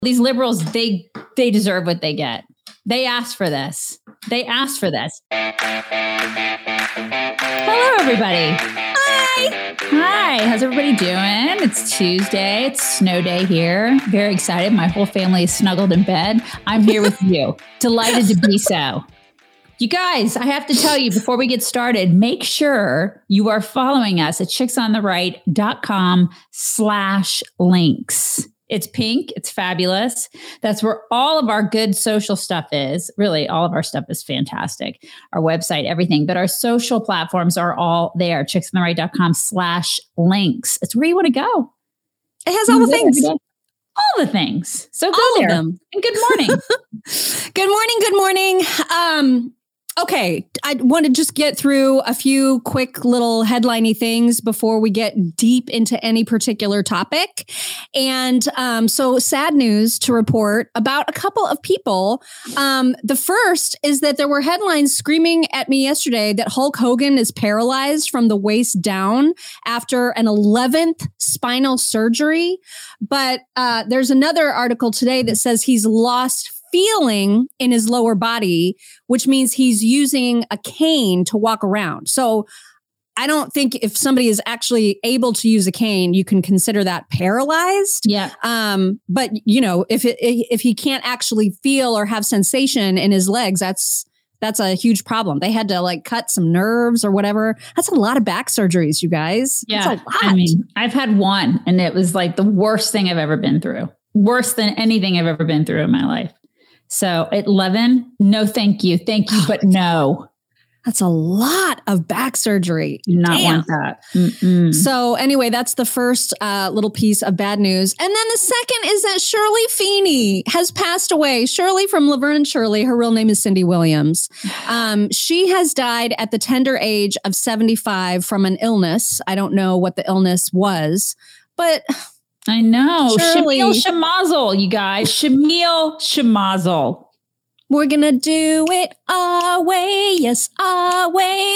These liberals, they deserve what they get. They asked for this. Hello, everybody. Hi. How's everybody doing? It's Tuesday. It's snow day here. Very excited. My whole family is snuggled in bed. I'm here with you. Delighted to be so. You guys, I have to tell you before we get started, make sure you are following us at chicksontheright.com/links. It's pink. It's fabulous. That's where all of our good social stuff is. Really, all of our stuff is fantastic. Our website, everything. But our social platforms are all there. chicksontheright.com/links. It's where you want to go. It has all the things. All the things. So go all there. Of them. And good morning. Good morning. Okay, I want to just get through a few quick little headliney things before we get deep into any particular topic. And so sad news to report about a couple of people. The first is that there were headlines screaming at me yesterday that Hulk Hogan is paralyzed from the waist down after an 11th spinal surgery. But there's another article today that says he's lost feeling in his lower body, which means he's using a cane to walk around. So I don't think if somebody is actually able to use a cane, you can consider that paralyzed. Yeah. But you know, if he can't actually feel or have sensation in his legs, that's a huge problem. They had to like cut some nerves or whatever. That's a lot of back surgeries, you guys. Yeah. That's a lot. I mean, I've had one and it was like the worst thing I've ever been through. Worse than anything I've ever been through in my life. So at 11, no, thank you. Thank you, but no. That's a lot of back surgery. Do not want that. Mm-mm. So anyway, that's the first little piece of bad news. And then the second is that Shirley Feeney has passed away. Shirley from Laverne and Shirley. Her real name is Cindy Williams. She has died at the tender age of 75 from an illness. I don't know what the illness was, but... I know. Shirley. Shamil Shamazel, you guys. Shamil Shamazel. We're going to do it our way. Yes, our way.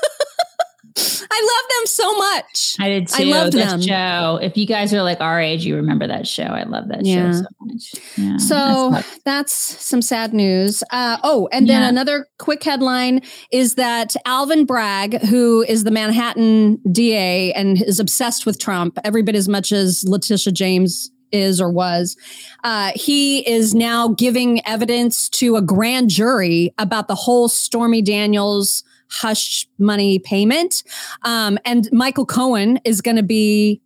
I love them so much. I did too. I loved that them. show. If you guys are like our age, you remember that show. I love that show so much. Yeah, so that's some sad news. And then another quick headline is that Alvin Bragg, who is the Manhattan DA and is obsessed with Trump, every bit as much as Letitia James is or was, he is now giving evidence to a grand jury about the whole Stormy Daniels hush money payment. And Michael Cohen is going to be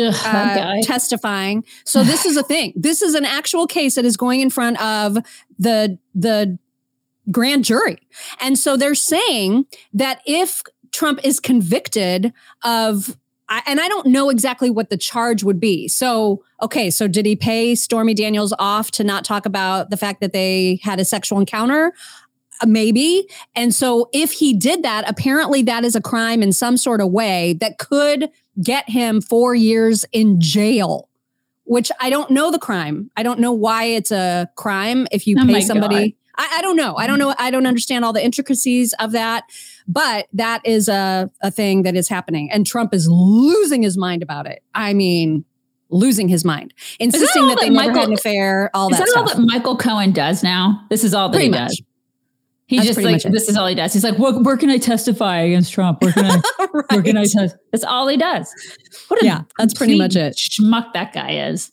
testifying. So this is a thing. This is an actual case that is going in front of the grand jury. And so they're saying that if Trump is convicted of, and I don't know exactly what the charge would be. So, okay, so did he pay Stormy Daniels off to not talk about the fact that they had a sexual encounter? Maybe. And so if he did that, apparently that is a crime in some sort of way that could get him 4 years in jail, which I don't know the crime. I don't know why it's a crime if you pay somebody. I don't know. I don't know. I don't understand all the intricacies of that, but that is a thing that is happening. And Trump is losing his mind about it. I mean, losing his mind, insisting that they never had an affair, all that stuff. Is that all that Michael Cohen does now? This is all that he does. He's just like, this is all he does. He's like, where can I testify against Trump? Where can I, where can I test? That's all he does. That's pretty much it. Schmuck that guy is.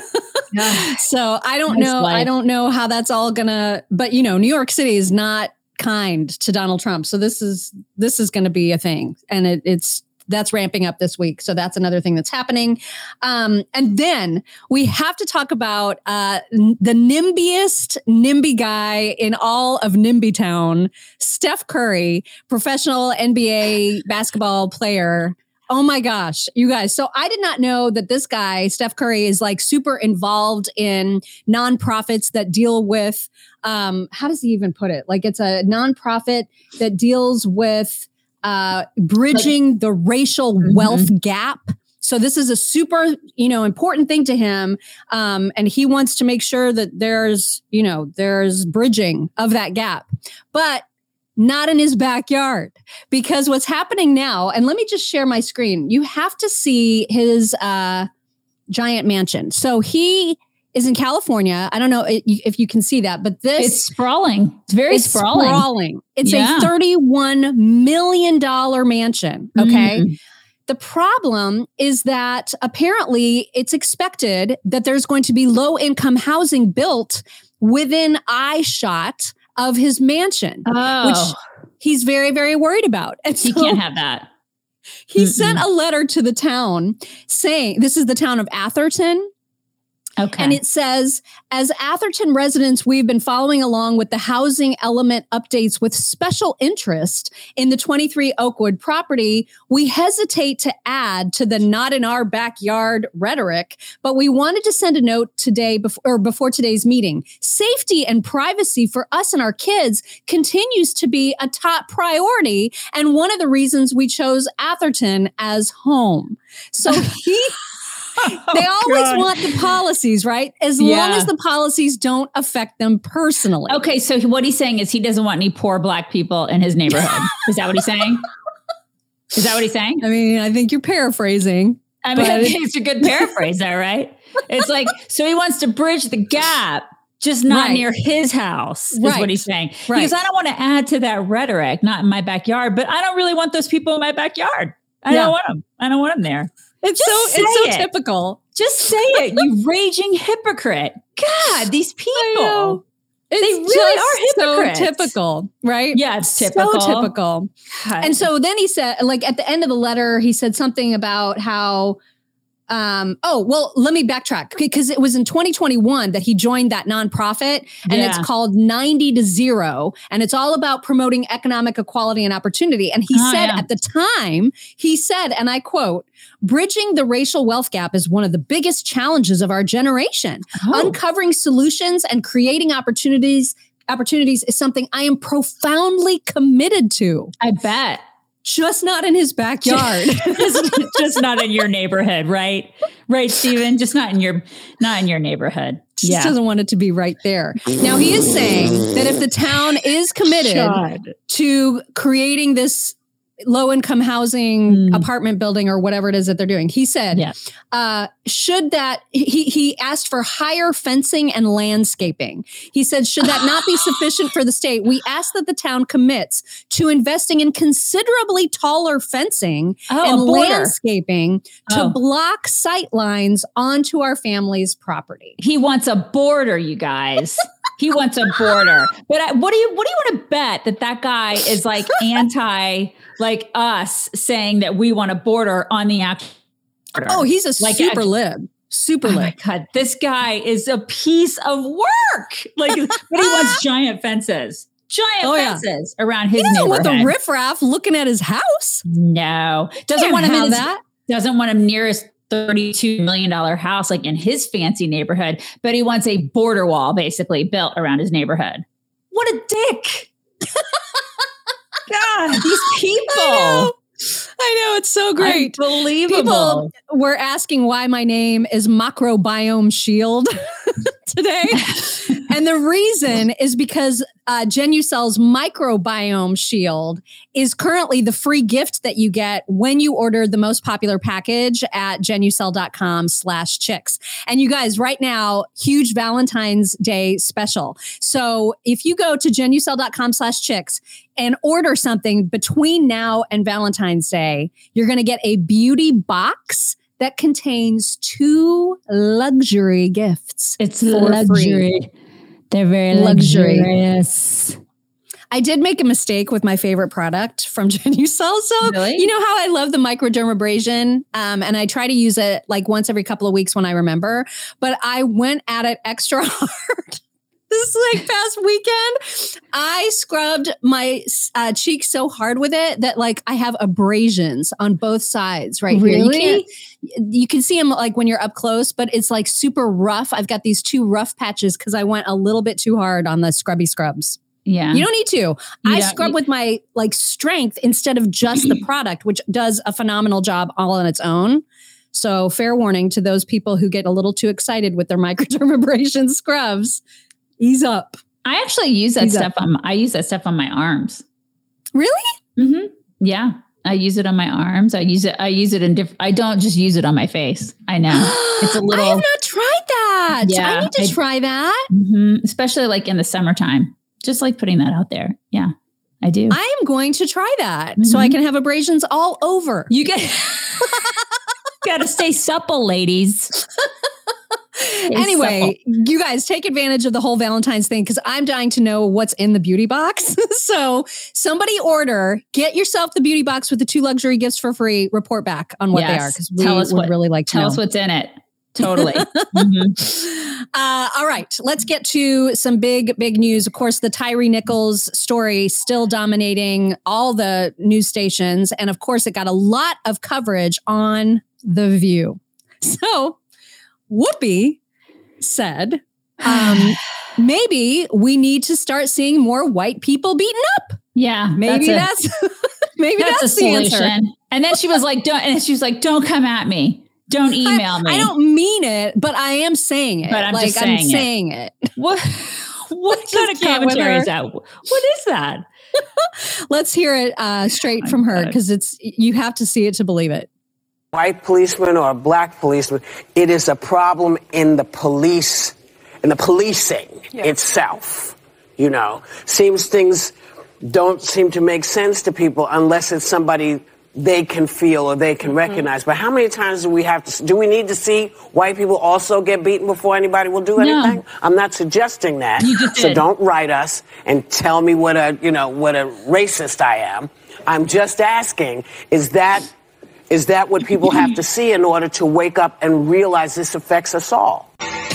So I don't know. Life. I don't know how that's all gonna, but you know, New York City is not kind to Donald Trump. So this is going to be a thing. And that's ramping up this week. So that's another thing that's happening. And then we have to talk about the NIMBYest NIMBY guy in all of NIMBY Town, Steph Curry, professional NBA basketball player. Oh my gosh, you guys. So I did not know that this guy, Steph Curry, is like super involved in nonprofits that deal with, how does he even put it? Like it's a nonprofit that deals with bridging the racial wealth gap. So this is a super, important thing to him. And he wants to make sure that there's bridging of that gap, but not in his backyard, because what's happening now, and let me just share my screen. You have to see his giant mansion. So he is in California. I don't know if you can see that, but it's sprawling. It's very sprawling. It's a $31 million mansion. Okay. Mm. The problem is that apparently it's expected that there's going to be low income housing built within eyeshot of his mansion, which he's very, very worried about. And so he can't have that. He sent a letter to the town saying, this is the town of Atherton. Okay. And it says, as Atherton residents, we've been following along with the housing element updates with special interest in the 23 Oakwood property. We hesitate to add to the not in our backyard rhetoric, but we wanted to send a note today before today's meeting. Safety and privacy for us and our kids continues to be a top priority. And one of the reasons we chose Atherton as home. So they always want the policies, right? As long as the policies don't affect them personally. Okay, so what he's saying is he doesn't want any poor Black people in his neighborhood. Is that what he's saying? Is that what he's saying? I mean, I think you're paraphrasing. I mean, it's a good paraphrase there, right? It's like, so he wants to bridge the gap, just not near his house, is what he's saying. Right. Because I don't want to add to that rhetoric, not in my backyard, but I don't really want those people in my backyard. I don't want them. I don't want them there. It's so typical. Just say it, you raging hypocrite. God, these people. They really are hypocrites. So typical, right? Yeah, it's typical. So typical. God. And so then he said, like at the end of the letter, he said something about how, let me backtrack because it was in 2021 that he joined that nonprofit and it's called 90 to 0. And it's all about promoting economic equality and opportunity. And he said at the time, and I quote, bridging the racial wealth gap is one of the biggest challenges of our generation. Uncovering solutions and creating opportunities is something I am profoundly committed to. I bet. Just not in his backyard. just not in your neighborhood, right? Right, Stephen? Just not in your neighborhood. Just doesn't want it to be right there. Now, he is saying that if the town is committed to creating this low-income housing apartment building or whatever it is that they're doing. He said, should that, he asked for higher fencing and landscaping. He said, should that not be sufficient for the state? We ask that the town commits to investing in considerably taller fencing and landscaping to block sight lines onto our family's property. He wants a border, you guys. He wants a border. But what do you want to bet that guy is like anti, like us saying that we want a border on the actual border? Oh, he's a super lib. Super lib. Oh my God, this guy is a piece of work. Like, but he wants giant fences. Fences around his neighborhood. He doesn't want the riffraff looking at his house. No. Doesn't want him near his $32 million house, like in his fancy neighborhood, but he wants a border wall basically built around his neighborhood. What a dick. God, these people. I know, it's so great. Unbelievable. People were asking why my name is Macrobiome Shield today. And the reason is because Genucel's Microbiome Shield is currently the free gift that you get when you order the most popular package at Genucel.com/chicks. And you guys, right now, huge Valentine's Day special. So if you go to Genucel.com/chicks and order something between now and Valentine's Day, you're going to get a beauty box that contains 2 luxury gifts. It's luxury. Free. They're very luxurious. I did make a mistake with my favorite product from Genucel. So you know how I love the microdermabrasion, and I try to use it like once every couple of weeks when I remember, but I went at it extra hard. This like past weekend, I scrubbed my cheeks so hard with it that like I have abrasions on both sides right here. You can see them like when you're up close, but it's like super rough. I've got these 2 rough patches because I went a little bit too hard on the scrubby scrubs. Yeah. You don't need to. I scrub with my like strength instead of just the product, which does a phenomenal job all on its own. So fair warning to those people who get a little too excited with their microdermabrasion scrubs. Ease up. I actually use that stuff I use that stuff on my arms. Really? Mm-hmm. Yeah. I use it on my arms. I use it in different. I don't just use it on my face. I know it's a little. I have not tried that. Yeah, I need to try that. Especially like in the summertime. Just like putting that out there. Yeah, I do. I am going to try that so I can have abrasions all over. You got to stay supple, ladies. Anyway, you guys take advantage of the whole Valentine's thing because I'm dying to know what's in the beauty box. So somebody get yourself the beauty box with the 2 luxury gifts for free. Report back on what they are because we would really like to know. Tell us what's in it. Totally. All right, let's get to some big news. Of course, the Tyree Nichols story still dominating all the news stations. And of course, it got a lot of coverage on The View. So Whoopi said, maybe we need to start seeing more white people beaten up. Yeah. Maybe that's the solution. Answer. And then she was like, don't come at me. Don't email me. I don't mean it, but I am saying it. But I'm saying it. What kind of commentary is that? What is that? Let's hear it straight from her because you have to see it to believe it. White policeman or a black policeman, it is a problem in the police, in the policing itself. You know, things don't seem to make sense to people unless it's somebody they can feel or they can recognize. But how many times do we need to see white people also get beaten before anybody will do anything? No. I'm not suggesting that. So don't write us and tell me what a racist I am. I'm just asking, is that what people have to see in order to wake up and realize this affects us all?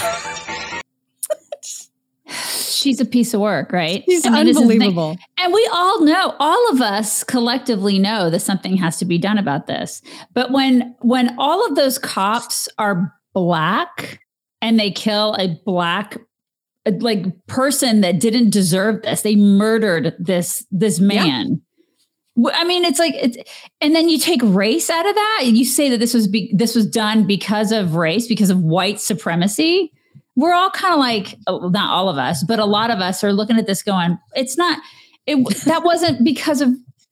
She's a piece of work, right? She's unbelievable. And we all know, all of us collectively know that something has to be done about this. But when all of those cops are black and they kill a black person that didn't deserve this, they murdered this man. Yeah. I mean, and then you take race out of that and you say that this was done because of race, because of white supremacy. We're all kind of like, not all of us, but a lot of us are looking at this going, it wasn't because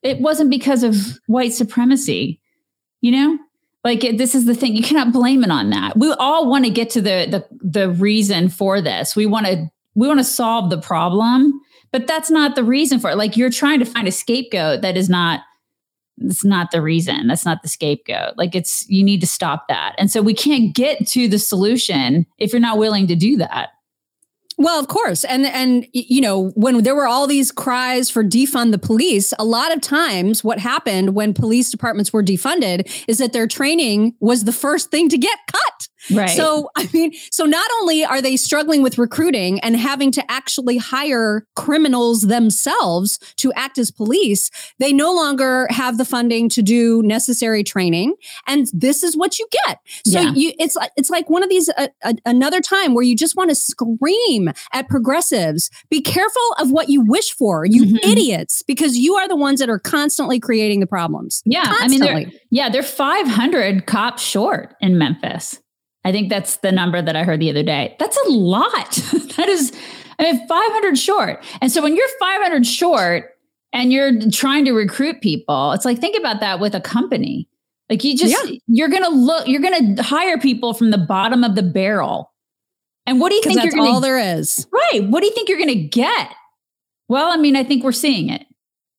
of white supremacy, you know? Like this is the thing. You cannot blame it on that. We all want to get to the reason for this. We want to solve the problem, but that's not the reason for it. Like you're trying to find a scapegoat that is not, it's not the reason. That's not the scapegoat. Like you need to stop that. And so we can't get to the solution if you're not willing to do that. Well, of course. And you know, when there were all these cries for defund the police, a lot of times what happened when police departments were defunded is that their training was the first thing to get cut. Right. So, I mean, not only are they struggling with recruiting and having to actually hire criminals themselves to act as police, they no longer have the funding to do necessary training. And this is what you get. So it's like one of these, another time where you just want to scream at progressives. Be careful of what you wish for, you idiots, because you are the ones that are constantly creating the problems. Yeah. Constantly. I mean, they're 500 cops short in Memphis. I think that's the number that I heard the other day. That's a lot. That is, 500 short. And so when you're 500 short and you're trying to recruit people, it's like, think about that with a company. Like you're going to hire people from the bottom of the barrel. And what do you think that's all there is? Right. What do you think you're going to get? Well, I mean, I think we're seeing it.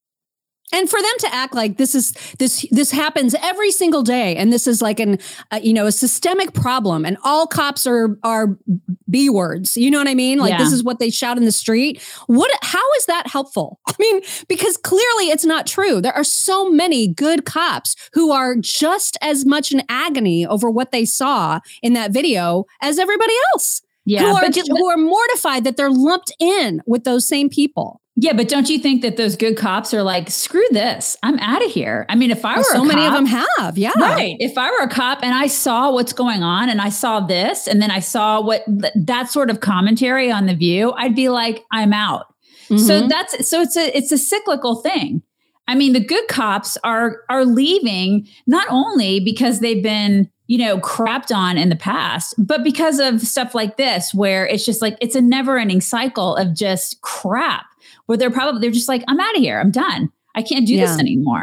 And for them to act like this happens every single day, and this is like a systemic problem, and all cops are B words. You know what I mean? Like this is what they shout in the street. How is that helpful? I mean, because clearly it's not true. There are so many good cops who are just as much in agony over what they saw in that video as everybody else. Yeah, who are mortified that they're lumped in with those same people. Yeah, but don't you think that those good cops are like, screw this, I'm out of here? I mean, if I were so many of them have, right. If I were a cop and I saw what's going on and I saw this, and then I saw that sort of commentary on The View, I'd be like, I'm out. Mm-hmm. So it's a cyclical thing. I mean, the good cops are leaving not only because they've been, crapped on in the past, but because of stuff like this, where it's just like, it's a never ending cycle of just crap. Where they're just like, I'm out of here. I'm done. I can't do this anymore.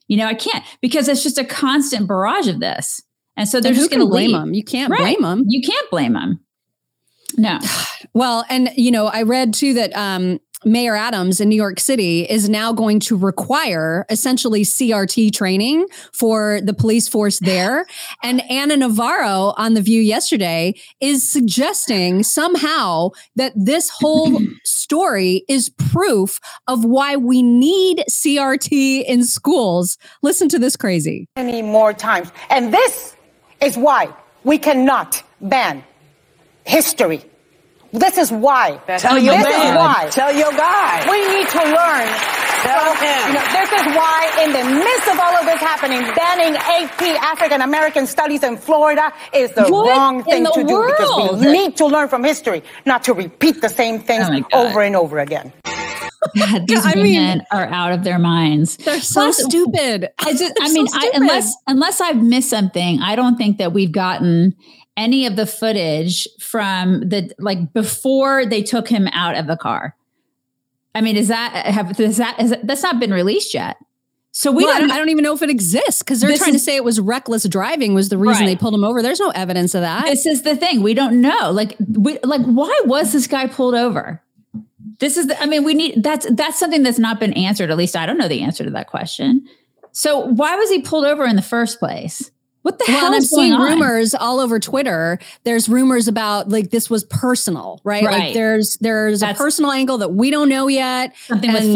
I can't, because it's just a constant barrage of this. And so they're just going to blame them. You can't blame them. You can't blame them. No. Well, and, I read too that Mayor Adams in New York City is now going to require essentially CRT training for the police force there. And Ana Navarro on The View yesterday is suggesting somehow that this whole story is proof of why we need CRT in schools. Listen to this crazy. Many more times. And this is why we cannot ban history. This is why. Tell your man. Tell your guy. We need to learn. Tell him. This is why, in the midst of all of this happening, banning AP African American Studies in Florida is the wrong thing to do, because we need to learn from history, not to repeat the same things over and over again. God, these women are out of their minds. They're so stupid. Unless I've missed something, I don't think that we've gotten any of the footage from before they took him out of the car. I mean, that's not been released yet? So I don't even know if it exists, because they're trying to say it was reckless driving was the reason they pulled him over. There's no evidence of that. This is the thing. We don't know. Why was this guy pulled over? This is that's something that's not been answered. At least I don't know the answer to that question. So why was he pulled over in the first place? What the hell is going on? I'm seeing rumors all over Twitter. There's rumors about this was personal, right? Like there's a personal angle that we don't know yet. Something with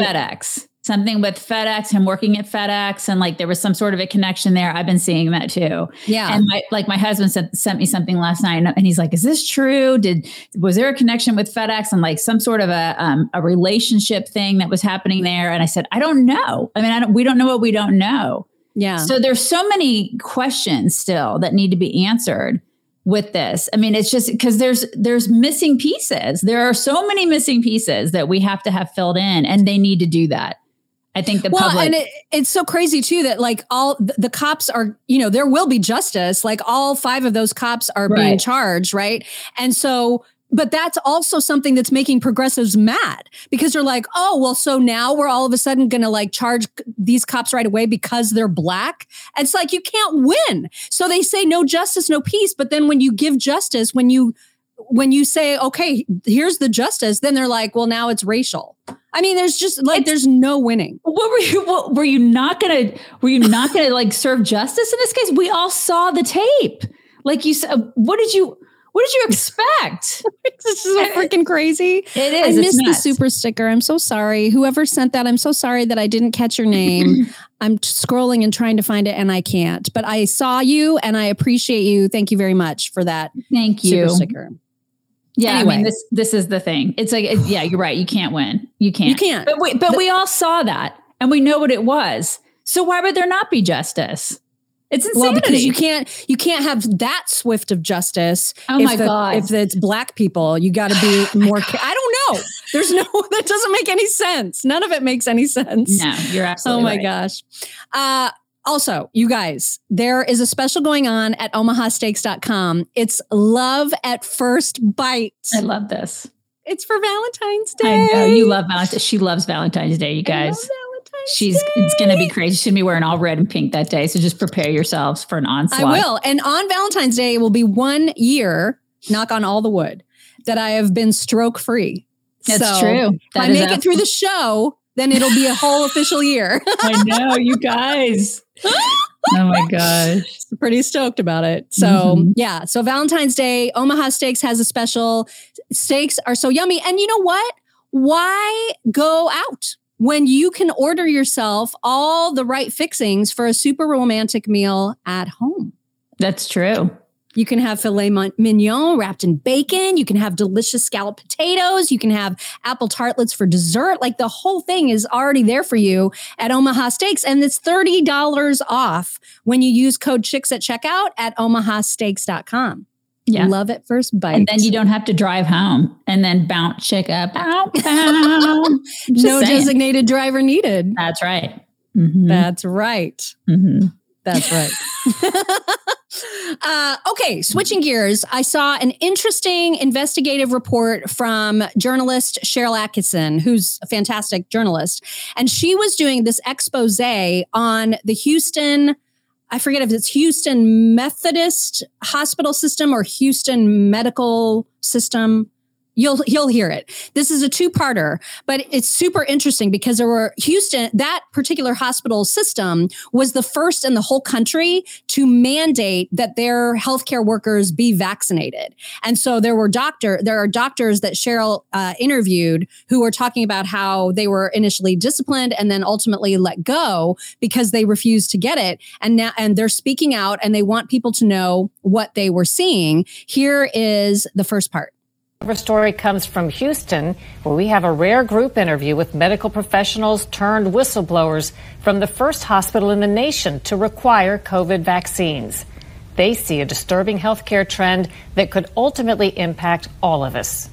FedEx, him working at FedEx. And there was some sort of a connection there. I've been seeing that too. Yeah. And my husband sent me something last night, and he's like, is this true? Was there a connection with FedEx and some sort of a relationship thing that was happening there? And I said, I don't know. We don't know what we don't know. Yeah. So there's so many questions still that need to be answered with this. It's just because there's missing pieces. There are so many missing pieces that we have to have filled in, and they need to do that. I think the public. And it's so crazy too that all the cops are, there will be justice. All 5 of those cops are being charged, right? And so. But that's also something that's making progressives mad, because they're like, oh, well, so now we're all of a sudden going to charge these cops right away because they're black. And it's you can't win. So they say no justice, no peace. But then when you give justice, when you say, okay, here's the justice, then they're like, well, now it's racial. There's just there's no winning. Were you not going to serve justice in this case? We all saw the tape. Like you said, what did you expect? This is so freaking crazy. It is. I missed the super sticker. I'm so sorry. Whoever sent that, I'm so sorry that I didn't catch your name. I'm scrolling and trying to find it, and I can't. But I saw you, and I appreciate you. Thank you very much for that. Thank you. Super sticker. Yeah, anyway. This is the thing. It's yeah, you're right. You can't win. You can't. But we all saw that, and we know what it was. So why would there not be justice? It's insanity. Well, because you can't have that swift of justice. Oh my God. If it's black people, you got to be more. I don't know. That doesn't make any sense. None of it makes any sense. No, you're absolutely right. Oh my gosh. Also, you guys, there is a special going on at omahasteaks.com. It's Love at First Bite. I love this. It's for Valentine's Day. I know you love Valentine's. She loves Valentine's Day, you guys. It's going to be crazy. She's going to be wearing all red and pink that day. So just prepare yourselves for an onslaught. I will. And on Valentine's Day, it will be 1 year, knock on all the wood, that I have been stroke free. That's true. If I make it through the show, then it'll be a whole official year. I know, you guys. Oh my gosh. Pretty stoked about it. So yeah. So Valentine's Day, Omaha Steaks has a special. Steaks are so yummy. And you know what? Why go out when you can order yourself all the right fixings for a super romantic meal at home? That's true. You can have filet mignon wrapped in bacon. You can have delicious scalloped potatoes. You can have apple tartlets for dessert. Like the whole thing is already there for you at Omaha Steaks. And it's $30 off when you use code CHICKS at checkout at omahasteaks.com. Yeah. Love at first bite. And then you don't have to drive home and then bounce chick up. Bow, bow. No designated driver needed. That's right. Mm-hmm. That's right. Mm-hmm. That's right. Okay, switching gears. I saw an interesting investigative report from journalist Sharyl Attkisson, who's a fantastic journalist. And she was doing this expose on the Houston, I forget if it's Houston Methodist Hospital System or Houston Medical System. You'll hear it. This is a two-parter, but it's super interesting because that particular hospital system was the first in the whole country to mandate that their healthcare workers be vaccinated. And so there are doctors that Sharyl interviewed who were talking about how they were initially disciplined and then ultimately let go because they refused to get it. And they're speaking out and they want people to know what they were seeing. Here is the first part. Our story comes from Houston, where we have a rare group interview with medical professionals turned whistleblowers from the first hospital in the nation to require COVID vaccines. They see a disturbing healthcare trend that could ultimately impact all of us.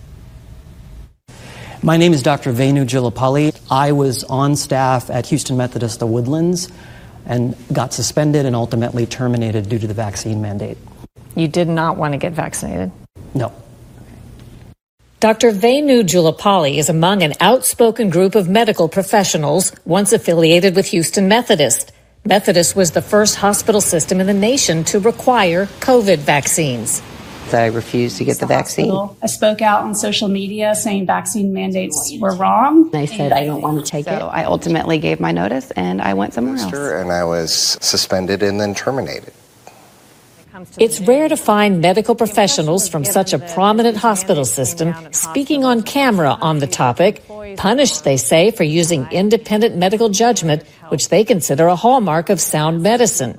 My name is Dr. Venu Jilapalli. I was on staff at Houston Methodist The Woodlands and got suspended and ultimately terminated due to the vaccine mandate. You did not want to get vaccinated? No. Dr. Venu Jilapalli is among an outspoken group of medical professionals once affiliated with Houston Methodist. Methodist was the first hospital system in the nation to require COVID vaccines. I refused to get the vaccine. I spoke out on social media saying vaccine mandates were wrong. I said I don't want to take it. I ultimately gave my notice and I went somewhere else. And I was suspended and then terminated. It's rare to find medical professionals from such a prominent hospital system speaking on camera on the topic, punished, they say, for using independent medical judgment, which they consider a hallmark of sound medicine.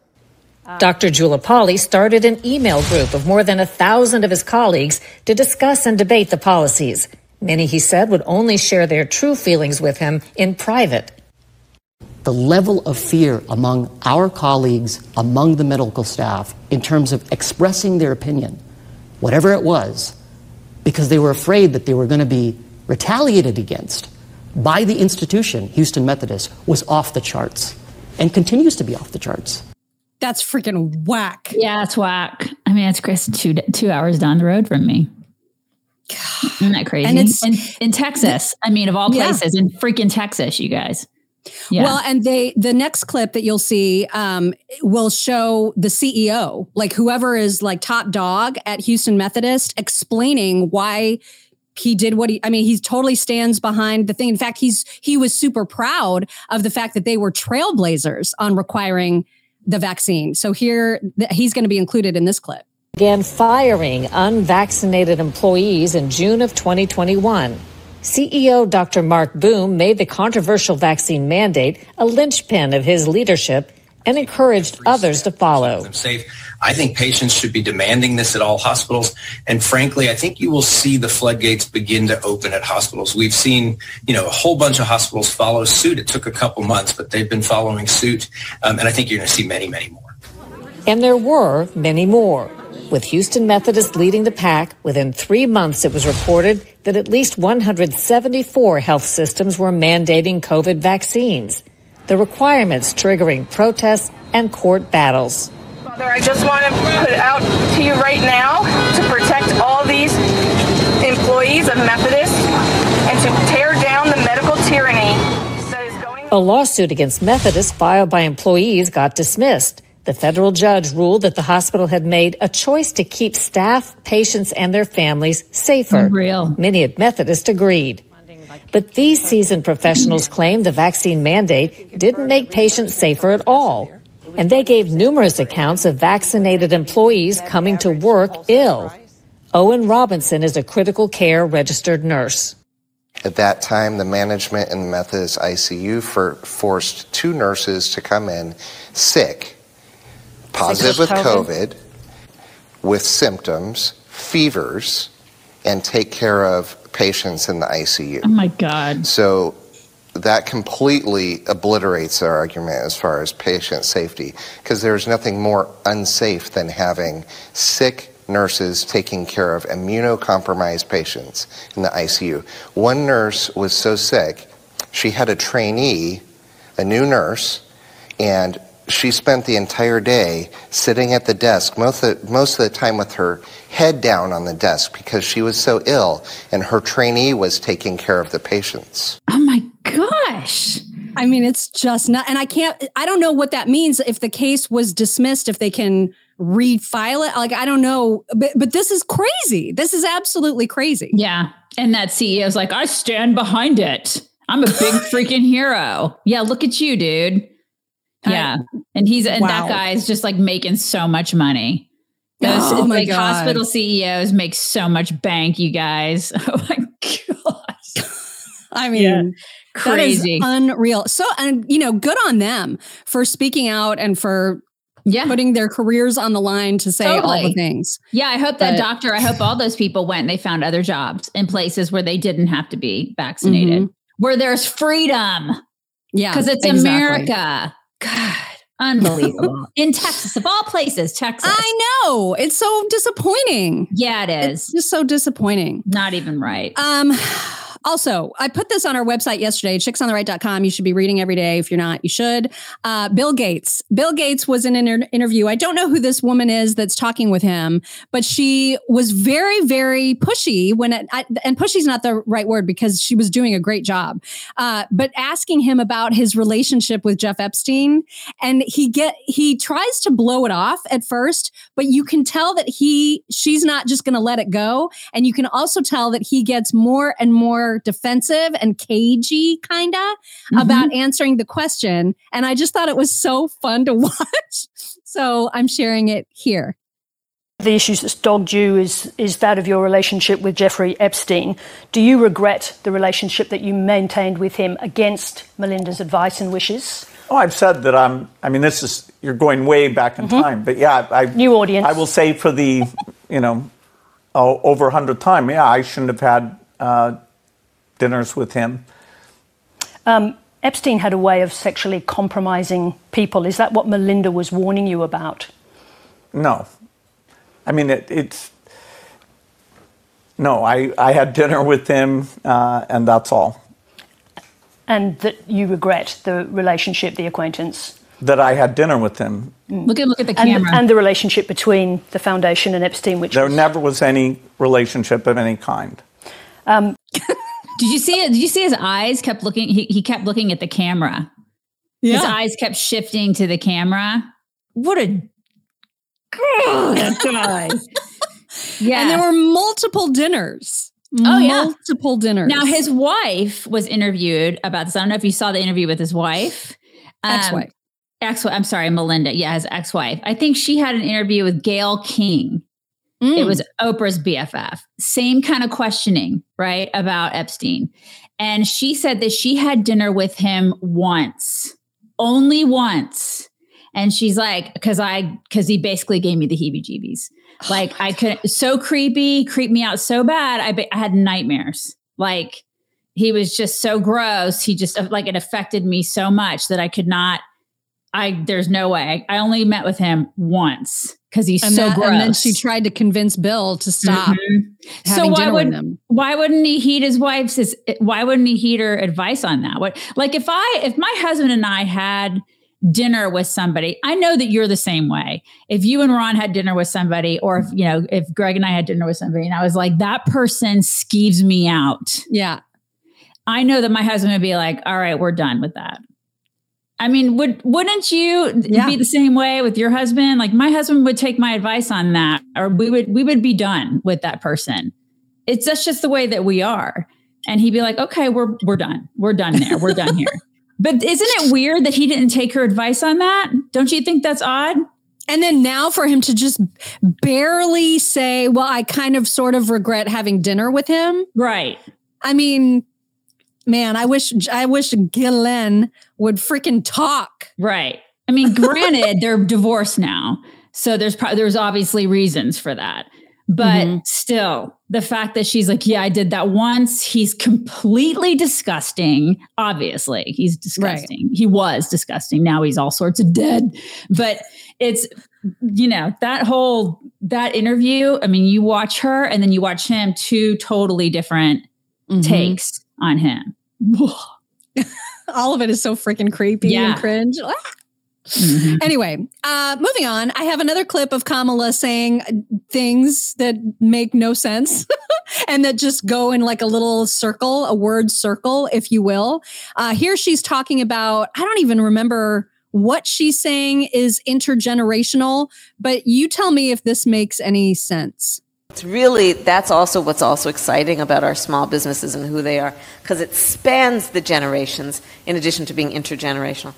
Dr. Jilapalli started an email group of more than 1,000 of his colleagues to discuss and debate the policies. Many, he said, would only share their true feelings with him in private. The level of fear among our colleagues, among the medical staff, in terms of expressing their opinion, whatever it was, because they were afraid that they were going to be retaliated against by the institution, Houston Methodist, was off the charts and continues to be off the charts. That's freaking whack. Yeah, it's whack. I mean, it's Chris, two hours down the road from me. God. Isn't that crazy? And it's in Texas. I mean, of all places, in freaking Texas, you guys. Yeah. Well, and the next clip that you'll see will show the CEO, like whoever is like top dog at Houston Methodist, explaining why he did what he totally stands behind the thing. In fact, he was super proud of the fact that they were trailblazers on requiring the vaccine. So here he's going to be included in this clip. Began firing unvaccinated employees in June of 2021. CEO Dr. Mark Boom made the controversial vaccine mandate a linchpin of his leadership and encouraged others to follow. I think patients should be demanding this at all hospitals. And frankly, I think you will see the floodgates begin to open at hospitals. We've seen, a whole bunch of hospitals follow suit. It took a couple months, but they've been following suit. And I think you're going to see many, many more. And there were many more. With Houston Methodist leading the pack, within 3 months it was reported that at least 174 health systems were mandating COVID vaccines, the requirements triggering protests and court battles. Father, I just want to put it out to you right now to protect all these employees of Methodist and to tear down the medical tyranny that is going on. A lawsuit against Methodist filed by employees got dismissed. The federal judge ruled that the hospital had made a choice to keep staff, patients, and their families safer. Unreal. Many at Methodist agreed. But these seasoned professionals claim the vaccine mandate didn't make patients safer at all. And they gave numerous accounts of vaccinated employees coming to work ill. Owen Robinson is a critical care registered nurse. At that time, the management in the Methodist ICU forced 2 nurses to come in sick, positive with COVID, with symptoms, fevers, and take care of patients in the ICU. Oh my God. So that completely obliterates our argument as far as patient safety, because there's nothing more unsafe than having sick nurses taking care of immunocompromised patients in the ICU. One nurse was so sick, she had a trainee, a new nurse, and she spent the entire day sitting at the desk, most of the time with her head down on the desk because she was so ill, and her trainee was taking care of the patients. Oh my gosh. I mean, it's just not, and I don't know what that means if the case was dismissed, if they can refile it. Like, I don't know, but this is crazy. This is absolutely crazy. Yeah. And that CEO's like, I stand behind it. I'm a big freaking hero. Yeah. Look at you, dude. Yeah. And that guy is just like making so much money. Those my God. Hospital CEOs make so much bank, you guys. Oh my gosh. I mean, crazy. That is unreal. So, and good on them for speaking out and for putting their careers on the line to say all the things. Yeah. I hope I hope all those people went and they found other jobs in places where they didn't have to be vaccinated, where there's freedom. Yeah. Because it's America. God, unbelievable. In Texas, of all places, Texas. I know. It's so disappointing. Yeah, it is. It's just so disappointing. Not even right. Also, I put this on our website yesterday, chicksontheright.com. You should be reading every day. If you're not, you should. Bill Gates. Bill Gates was in an interview. I don't know who this woman is that's talking with him, but she was very, very pushy and pushy's not the right word because she was doing a great job. But asking him about his relationship with Jeff Epstein, and he tries to blow it off at first, but you can tell that she's not just going to let it go. And you can also tell that he gets more and more defensive and cagey kind of about answering the question. And I just thought it was so fun to watch. So I'm sharing it here. The issues that's dogged you is that of your relationship with Jeffrey Epstein. Do you regret the relationship that you maintained with him against Melinda's advice and wishes? Oh, I've said that you're going way back in time. But new audience. I will say for the, over 100th time, I shouldn't have had dinners with him. Epstein had a way of sexually compromising people. Is that what Melinda was warning you about? No. I mean, I had dinner with him and that's all. And that you regret the relationship, the acquaintance? That I had dinner with him. Look at the camera. And the relationship between the foundation and Epstein, there never was any relationship of any kind. Did you see it? Did you see his eyes kept looking? He kept looking at the camera. Yeah. His eyes kept shifting to the camera. What a that guy. Yeah. And there were multiple dinners. Multiple dinners. Now, his wife was interviewed about this. I don't know if you saw the interview with his wife. Ex-wife. I'm sorry, Melinda. Yeah, his ex-wife. I think she had an interview with Gayle King. It was Oprah's BFF. Same kind of questioning, right, about Epstein. And she said that she had dinner with him once, only once. And she's like, because he basically gave me the heebie-jeebies. Like, I couldn't, so creepy, creeped me out so bad. I had nightmares. Like, he was just so gross. He just, like, it affected me so much that I could not, there's no way. I only met with him once. Because he's so gross. And then she tried to convince Bill to stop having dinner with him. Why wouldn't he heed his wife's? Why wouldn't he heed her advice on that? If my husband and I had dinner with somebody, I know that you're the same way. If you and Ron had dinner with somebody, or if Greg and I had dinner with somebody, and I was like, that person skeeves me out. Yeah, I know that my husband would be like, all right, we're done with that. I mean, wouldn't you be the same way with your husband? Like, my husband would take my advice on that, or we would be done with that person. That's just the way that we are. And he'd be like, okay, we're done. We're done there. We're done here. But isn't it weird that he didn't take her advice on that? Don't you think that's odd? And then now for him to just barely say, well, I kind of sort of regret having dinner with him. Right. I mean, man, I wish Ghislaine would freaking talk. Right. I mean, granted, they're divorced now. So there's obviously reasons for that. But still, the fact that she's like, yeah, I did that once. He's completely disgusting. Obviously, he's disgusting. Right. He was disgusting. Now he's all sorts of dead. But it's, that interview, I mean, you watch her and then you watch him, two totally different takes on him. All of it is so freaking creepy and cringe. Mm-hmm. Anyway, moving on. I have another clip of Kamala saying things that make no sense and that just go in like a little circle, a word circle, if you will. Here she's talking about, I don't even remember what she's saying is intergenerational, but you tell me if this makes any sense. It's really, that's also what's also exciting about our small businesses and who they are, because it spans the generations in addition to being intergenerational.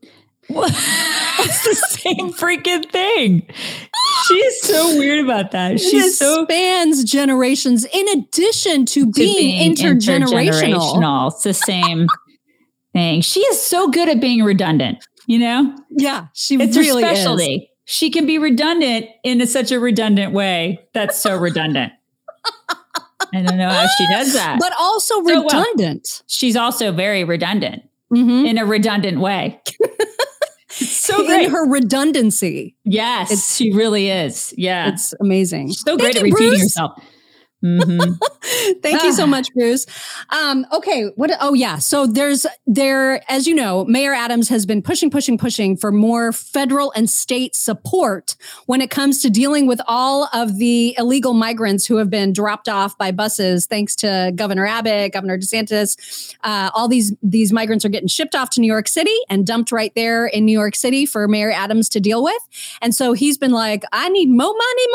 It's the same freaking thing. She's so weird about that. She spans generations in addition to being intergenerational. It's the same thing. She is so good at being redundant, you know? Yeah, it's really her specialty. Is. She can be redundant in such a redundant way. That's so redundant. I don't know how she does that. But also redundant. Well. She's also very redundant in a redundant way. So great. In her redundancy. Yes, she really is. Yeah. It's amazing. She's so great at repeating herself. Mm-hmm. Thank you so much, Bruce. Okay. So as you know, Mayor Adams has been pushing for more federal and state support when it comes to dealing with all of the illegal migrants who have been dropped off by buses, thanks to Governor Abbott, Governor DeSantis. All these migrants are getting shipped off to New York City and dumped right there in New York City for Mayor Adams to deal with. And so he's been like, I need more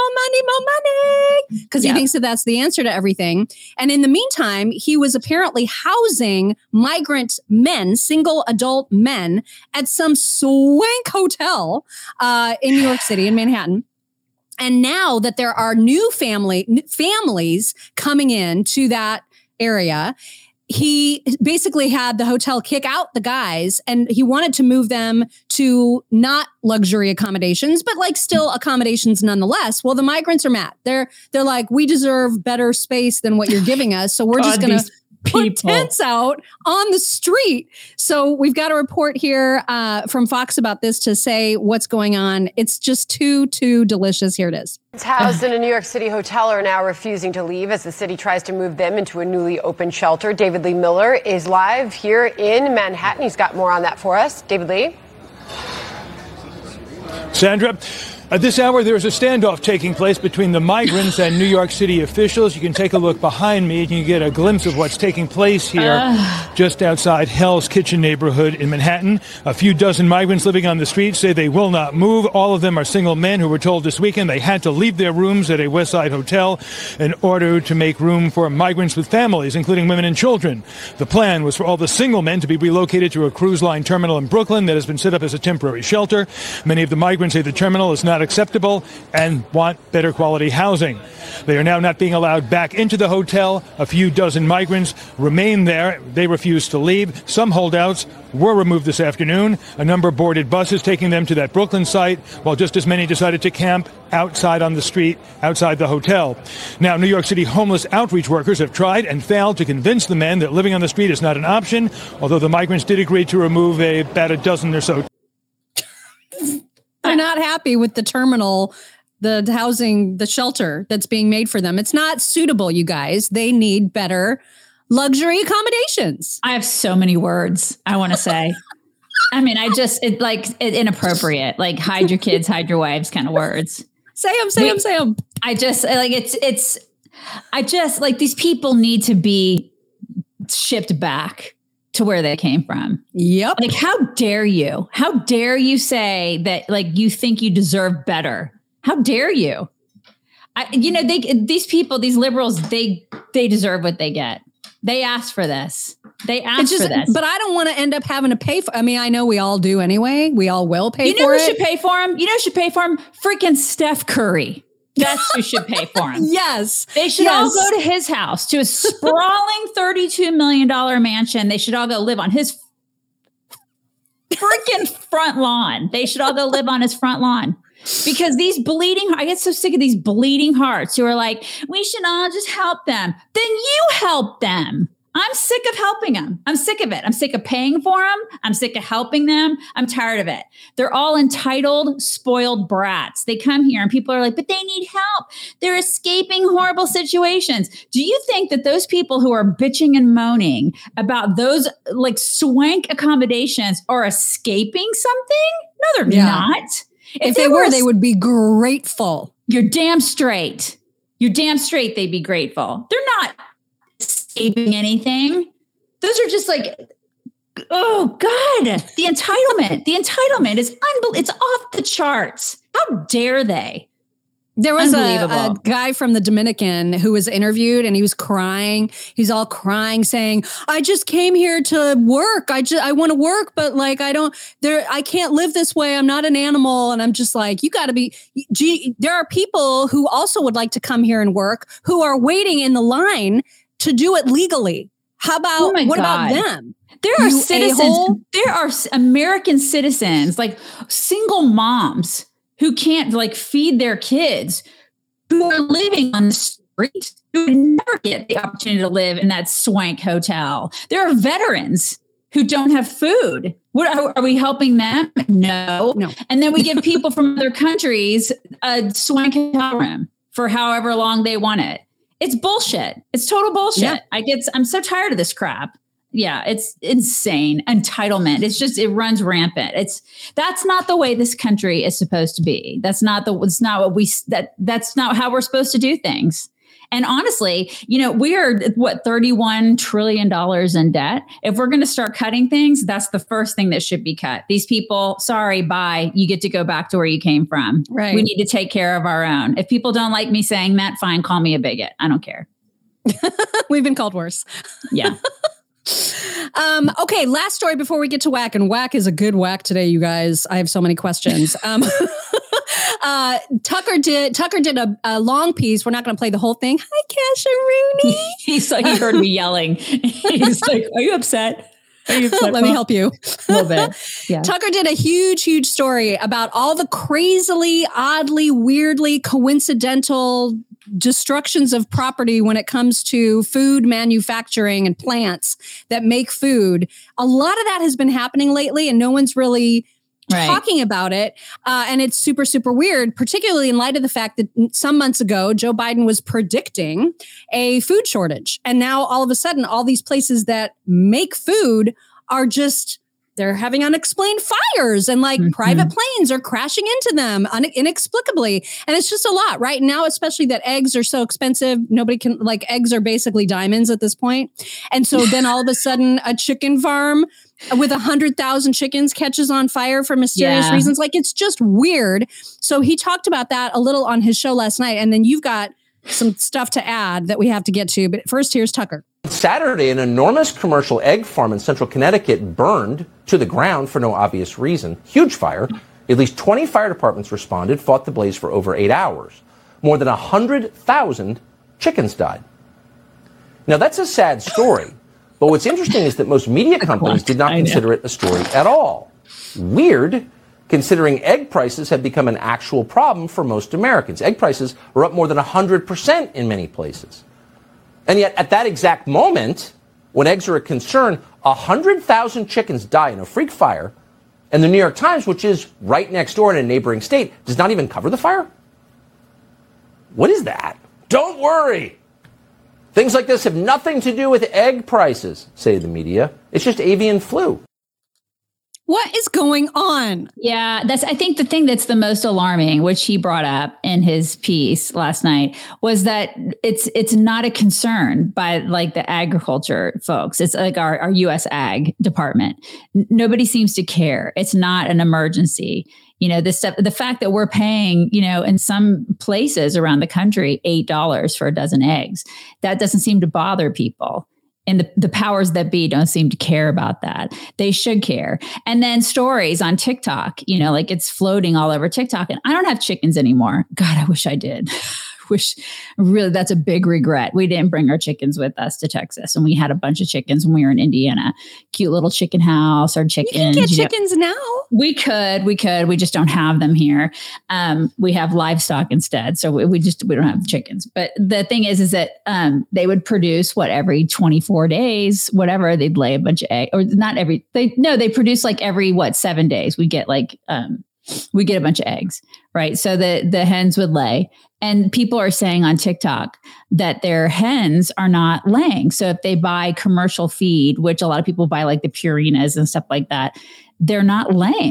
money, because he thinks that that's the answer to everything. And in the meantime, he was apparently housing migrant men, single adult men, at some swank hotel in New York City, in Manhattan. And now that there are new families coming in to that area, he basically had the hotel kick out the guys, and he wanted to move them to not luxury accommodations, but like still accommodations nonetheless. Well, the migrants are mad. They're like, we deserve better space than what you're giving us. So we're just going to put tents out on the street. So we've got a report here from Fox about this to say what's going on. It's just too delicious. Here it is. Housed in a New York City hotel are now refusing to leave as the city tries to move them into a newly opened shelter. David Lee Miller is live here in Manhattan. He's got more on that for us. David Lee. Sandra, at this hour, there is a standoff taking place between the migrants and New York City officials. You can take a look behind me and you can get a glimpse of what's taking place here just outside Hell's Kitchen neighborhood in Manhattan. A few dozen migrants living on the street say they will not move. All of them are single men who were told this weekend they had to leave their rooms at a West Side hotel in order to make room for migrants with families, including women and children. The plan was for all the single men to be relocated to a cruise line terminal in Brooklyn that has been set up as a temporary shelter. Many of the migrants say the terminal is not acceptable and want better quality housing. They are now not being allowed back into the hotel. A few dozen migrants remain there. They refuse to leave. Some holdouts were removed this afternoon. A number boarded buses taking them to that Brooklyn site, while just as many decided to camp outside on the street, outside the hotel. Now, New York City homeless outreach workers have tried and failed to convince the men that living on the street is not an option, although the migrants did agree to remove about a dozen or so. They're not happy with the terminal, the housing, the shelter that's being made for them. It's not suitable, you guys. They need better luxury accommodations. I have so many words I want to say. I mean, inappropriate, like hide your kids, hide your wives kind of words. Say them. I just like these people need to be shipped back to where they came from. Yep. Like, how dare you? How dare you say that, like, you think you deserve better? How dare you? These people, these liberals, they deserve what they get. They asked for this. They asked for this. But I don't want to end up having to pay for, I mean, I know we all do anyway. We all will pay for it. You know who should pay for them? You know who should pay for them? Freaking Steph Curry. That's who should pay for him. Yes. They should all go to his house, to a sprawling $32 million mansion. They should all go live on his freaking front lawn. They should all go live on his front lawn. Because I get so sick of these bleeding hearts who are like, we should all just help them. Then you help them. I'm sick of helping them. I'm sick of it. I'm sick of paying for them. I'm sick of helping them. I'm tired of it. They're all entitled, spoiled brats. They come here and people are like, but they need help. They're escaping horrible situations. Do you think that those people who are bitching and moaning about those like swank accommodations are escaping something? No, they're not. If they were, they would be grateful. You're damn straight. You're damn straight they'd be grateful. They're not saving anything. Those are just like, oh God, the entitlement. The entitlement is it's off the charts. How dare they? There was a guy from the Dominican who was interviewed and he was crying. He's all crying saying, I just came here to work. I want to work, but like, I can't live this way. I'm not an animal. And I'm just like, you gotta be, there are people who also would like to come here and work who are waiting in the line to do it legally. How about, what about them? There are citizens, there are American citizens, like single moms who can't like feed their kids, who are living on the street, who would never get the opportunity to live in that swank hotel. There are veterans who don't have food. What are we helping them? No. And then we give people from other countries a swank hotel room for however long they want it. It's bullshit. It's total bullshit. Yeah. I'm so tired of this crap. Yeah, it's insane. Entitlement. It runs rampant. That's not the way this country is supposed to be. That's not how we're supposed to do things. And honestly, we are $31 trillion in debt. If we're going to start cutting things, that's the first thing that should be cut. These people, sorry, bye. You get to go back to where you came from. Right. We need to take care of our own. If people don't like me saying that, fine, call me a bigot. I don't care. We've been called worse. Yeah. Okay, last story before we get to whack, and whack is a good whack today, you guys. I have so many questions. Tucker did a long piece. We're not going to play the whole thing. Hi, Kasha Rooney. He heard me yelling. He's like, "Are you upset? Are you upset? Let me help you a little bit." Yeah. Tucker did a huge story about all the crazily, oddly, weirdly coincidental destructions of property when it comes to food manufacturing and plants that make food. A lot of that has been happening lately and no one's really talking about it. And it's super, super weird, particularly in light of the fact that some months ago, Joe Biden was predicting a food shortage. And now all of a sudden, all these places that make food are they're having unexplained fires and private planes are crashing into them inexplicably. And it's just a lot right now, especially that eggs are so expensive. Nobody can eggs are basically diamonds at this point. And so then all of a sudden a chicken farm with 100,000 chickens catches on fire for mysterious reasons. It's just weird. So he talked about that a little on his show last night. And then you've got some stuff to add that we have to get to. But first, here's Tucker. Saturday, an enormous commercial egg farm in central Connecticut burned to the ground for no obvious reason. Huge fire. At least 20 fire departments responded, fought the blaze for over 8 hours. More than 100,000 chickens died. Now, that's a sad story. But what's interesting is that most media companies did not consider it a story at all. Weird, considering egg prices have become an actual problem for most Americans. Egg prices are up more than 100% in many places. And yet, at that exact moment, when eggs are a concern, 100,000 chickens die in a freak fire, and the New York Times, which is right next door in a neighboring state, does not even cover the fire? What is that? Don't worry. Things like this have nothing to do with egg prices, say the media. It's just avian flu. What is going on? Yeah, I think the thing that's the most alarming, which he brought up in his piece last night, was that it's not a concern by the agriculture folks. It's our U.S. Ag department. Nobody seems to care. It's not an emergency. This stuff, the fact that we're paying, in some places around the country, $8 for a dozen eggs, that doesn't seem to bother people. And the powers that be don't seem to care about that. They should care. And then stories on TikTok, it's floating all over TikTok. And I don't have chickens anymore. God, I wish I did. Really, that's a big regret. We didn't bring our chickens with us to Texas. And we had a bunch of chickens when we were in Indiana. Cute little chicken house, our chickens. You can get chickens now. We could. We just don't have them here. We have livestock instead. So we don't have chickens. But the thing is that they would produce every 24 days, whatever, they'd lay a bunch of eggs, or not they produce every 7 days. We get we get a bunch of eggs, right? So the hens would lay. And people are saying on TikTok that their hens are not laying. So if they buy commercial feed, which a lot of people buy the Purinas and stuff like that, they're not laying.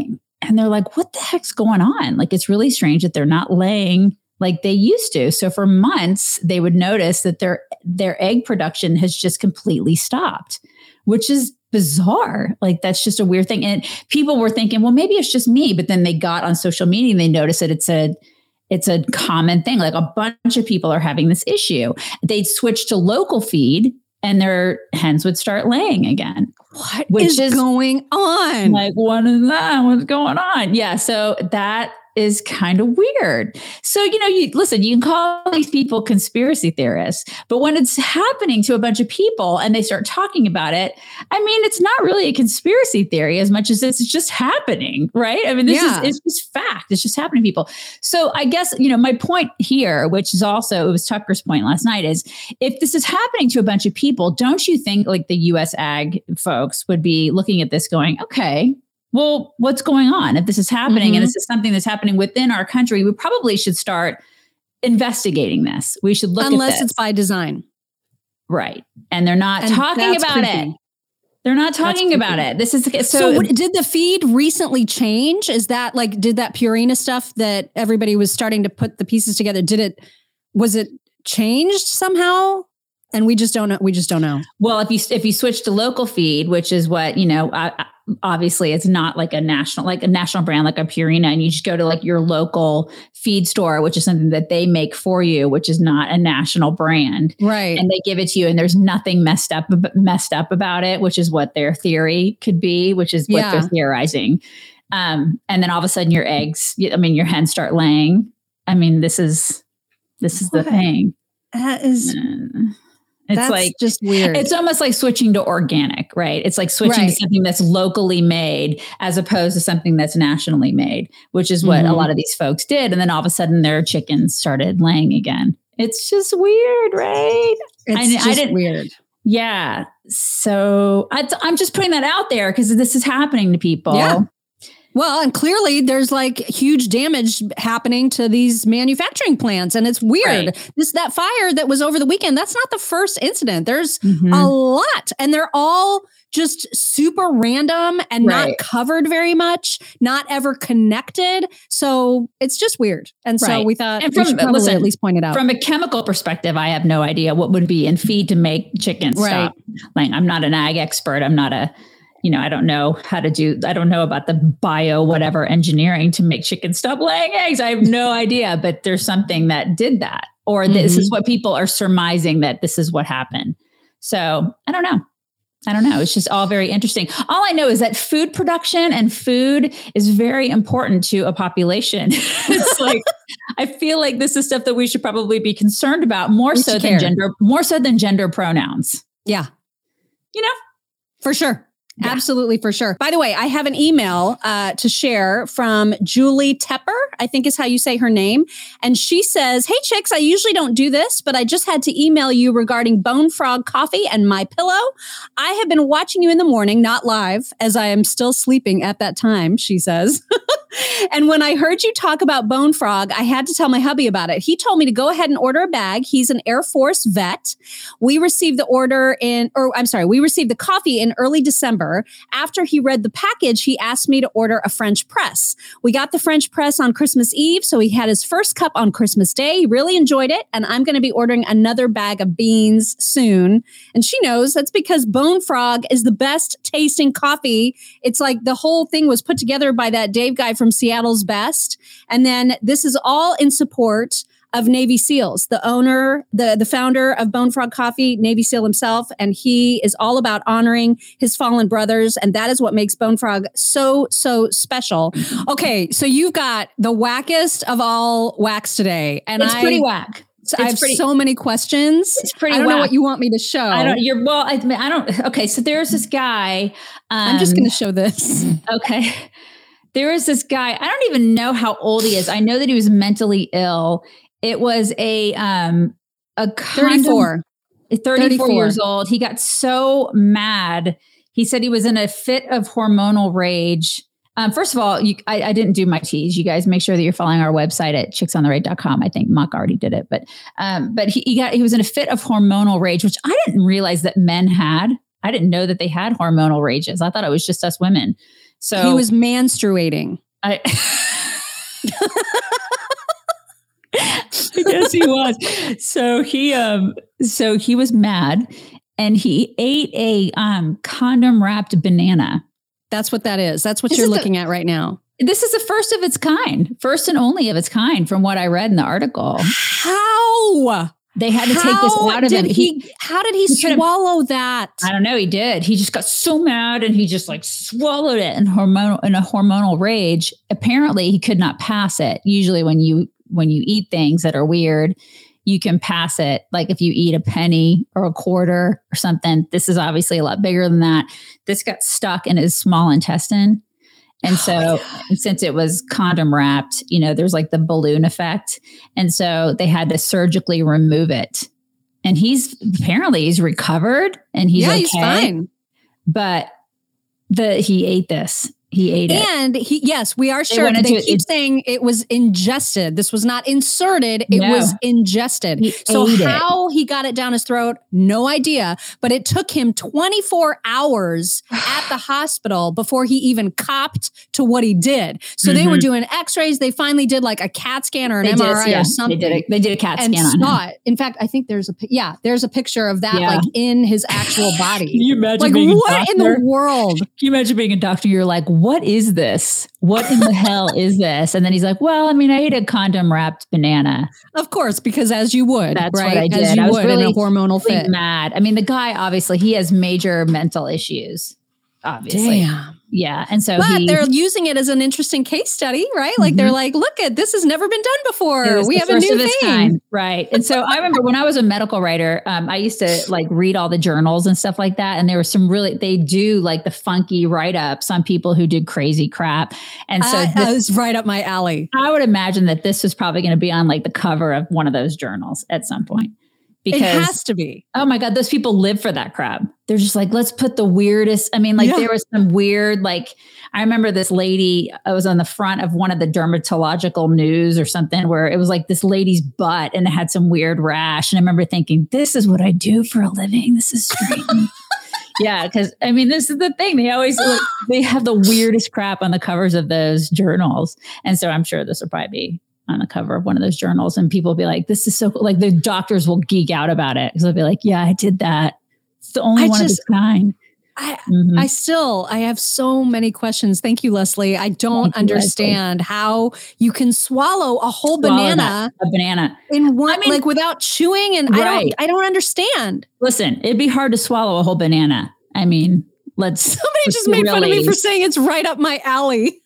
And they're like, what the heck's going on? Like, it's really strange that they're not laying like they used to. So for months, they would notice that their egg production has just completely stopped, which is bizarre. Like, that's just a weird thing. And people were thinking, well, maybe it's just me. But then they got on social media and they noticed that it's a common thing. Like, a bunch of people are having this issue. They'd switch to local feed and their hens would start laying again. What is going on? Like, what is that? What's going on? Yeah. So that is kind of weird. So, you can call these people conspiracy theorists, but when it's happening to a bunch of people and they start talking about it, I mean, it's not really a conspiracy theory as much as it's just happening, right? I mean, it's just fact. It's just happening to people. So I guess, my point here, which is also, it was Tucker's point last night, is if this is happening to a bunch of people, don't you think like the US ag folks would be looking at this going, okay, well, what's going on? If this is happening and this is something that's happening within our country, we probably should start investigating this. We should look at this. Unless it's by design. Right. And they're not talking about it. They're not talking about it. This is so did the feed recently change? Is that like, did that Purina stuff that everybody was starting to put the pieces together? Was it changed somehow? And we just don't know. We just don't know. Well, if you switch to local feed, which is what, obviously it's not like a national brand, like a Purina, and you just go to like your local feed store, which is something that they make for you, which is not a national brand. Right. And they give it to you and there's nothing messed up about it, which is what their theory could be, which is what they're theorizing. And then all of a sudden your hens start laying. I mean, this is the thing. That is... It's like just weird. It's almost like switching to organic, right? It's like switching to something that's locally made as opposed to something that's nationally made, which is what a lot of these folks did. And then all of a sudden their chickens started laying again. It's just weird, right? It's weird. Yeah. So I'm just putting that out there because this is happening to people. Yeah. Well, and clearly there's like huge damage happening to these manufacturing plants. And it's weird. Right. That fire that was over the weekend, that's not the first incident. There's a lot. And they're all just super random and not covered very much, not ever connected. So it's just weird. And so we thought we should probably at least point it out. From a chemical perspective, I have no idea what would be in feed to make chickens stop. Like, I'm not an ag expert. I'm not I don't know I don't know about the bio whatever engineering to make chickens stop laying eggs. I have no idea, but there's something that did that, or this is what people are surmising that this is what happened. So I don't know. It's just all very interesting. All I know is that food production and food is very important to a population. It's like, I feel like this is stuff that we should probably be concerned about more so than gender pronouns. Yeah. For sure. Yeah. Absolutely, for sure. By the way, I have an email to share from Julie Tepper, I think is how you say her name. And she says, hey, chicks, I usually don't do this, but I just had to email you regarding Bone Frog coffee and My Pillow. I have been watching you in the morning, not live, as I am still sleeping at that time, she says. And when I heard you talk about Bone Frog, I had to tell my hubby about it. He told me to go ahead and order a bag. He's an Air Force vet. We received the coffee in early December. After he read the package, he asked me to order a French press. We got the French press on Christmas Eve, so he had his first cup on Christmas Day. He really enjoyed it, and I'm going to be ordering another bag of beans soon. And she knows that's because Bone Frog is the best tasting coffee. It's like the whole thing was put together by that Dave guy from Seattle's Best. And then this is all in support of Navy SEALs, the owner, the founder of Bone Frog Coffee, Navy SEAL himself. And he is all about honoring his fallen brothers. And that is what makes Bone Frog so, so special. Okay. So you've got the wackest of all whacks today. And it's pretty whack. So I have so many questions. It's pretty. I don't know what you want me to show. I don't. Okay. So there's this guy. I'm just going to show this. Okay. There is this guy. I don't even know how old he is. I know that he was mentally ill. It was a 34 years old. He got so mad. He said he was in a fit of hormonal rage. First of all, I didn't do my tease. You guys make sure that you're following our website at chicksontheradio.com. I think Mock already did it, but he was in a fit of hormonal rage, which I didn't realize that men had. I didn't know that they had hormonal rages. I thought it was just us women. So he was menstruating. I guess he was. So he was mad, and he ate a condom wrapped banana. That's what that is. That's what you're looking at right now. This is the first of its kind, first and only of its kind, from what I read in the article. How? They had to take this out of him. How did he swallow that? I don't know. He did. He just got so mad, and he just like swallowed it in a hormonal rage. Apparently, he could not pass it. Usually, when you eat things that are weird, you can pass it. Like if you eat a penny or a quarter or something, this is obviously a lot bigger than that. This got stuck in his small intestine. And so since it was condom wrapped, there's like the balloon effect. And so they had to surgically remove it. And he's recovered, and he's okay. He's fine. But he ate this. He ate it. And we are sure. They keep saying it was ingested. This was not inserted. It was ingested. So how he got it down his throat, no idea. But it took him 24 hours at the hospital before he even copped to what he did. So they were doing x-rays. They finally did like a CAT scan or an MRI or something. They did a CAT scan and on him. It. In fact, I think there's a picture of that like in his actual body. Can you imagine being a doctor? In the world? Can you imagine being a doctor? You're like, what is this? What in the hell is this? And then he's like, well, I ate a condom wrapped banana. Of course, because as you would. That's right? what I did. As you I was would really in a hormonal fit. Mad. The guy, obviously, he has major mental issues. Obviously. Damn. Yeah. And so they're using it as an interesting case study, right? Like they're like, look at this has never been done before. We have a new thing. Kind. Right. And so I remember when I was a medical writer, I used to like read all the journals and stuff like that. And there was some they do like the funky write-ups on people who did crazy crap. And so that was right up my alley. I would imagine that this was probably going to be on like the cover of one of those journals at some point. Because, it has to be. Oh my God, those people live for that crap. They're just like, let's put the weirdest. There was some weird, I remember this lady, I was on the front of one of the dermatological news or something where it was like this lady's butt and it had some weird rash. And I remember thinking, this is what I do for a living. This is strange. Yeah, because this is the thing. They always they have the weirdest crap on the covers of those journals. And so I'm sure this will probably be on the cover of one of those journals, and people will be like, this is so cool. Like the doctors will geek out about it because they'll be like, yeah, I did that. It's the only one of its kind. I have so many questions. Thank you, Leslie. I don't understand how you can swallow a whole banana. A banana. In one, without chewing. And I don't understand. Listen, it'd be hard to swallow a whole banana. Somebody just made fun of me for saying it's right up my alley.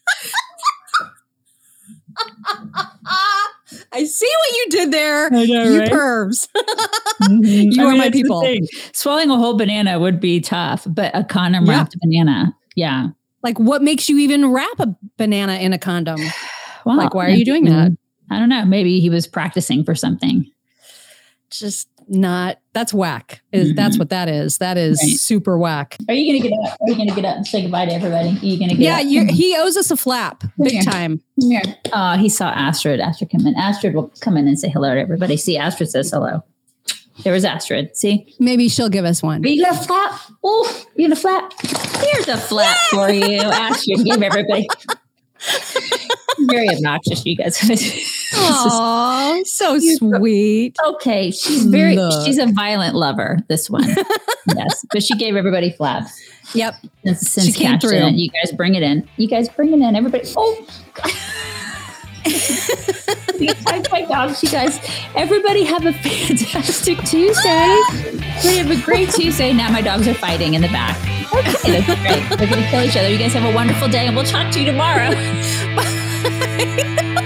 I see what you did there. I know, you right? Pervs. You are my people. Swallowing a whole banana would be tough, but a condom wrapped banana. Yeah. Like what makes you even wrap a banana in a condom? Well, why are you doing that? I don't know. Maybe he was practicing for something. Just not, that's whack. That's what that is. That is super whack. Are you going to get up? Are you going to get up and say goodbye to everybody? Are you going to get up? He owes us a flap. Big time. Here. He saw Astrid. Astrid come in. Astrid will come in and say hello to everybody. See, Astrid says hello. There was Astrid. See? Maybe she'll give us one. Are you going to flap? Oh, you going to flap? Here's a flap for you. Astrid, give everybody. Very obnoxious, you guys. Oh, so sweet. Okay, she's she's a violent lover, this one. Yes, but she gave everybody flaps. Yep. Since she came through. You guys bring it in. Everybody. Oh, my dogs, you guys. Everybody have a fantastic Tuesday. We have a great Tuesday. Now my dogs are fighting in the back. Okay, that's great. They're going to kill each other. You guys have a wonderful day, and we'll talk to you tomorrow. Bye.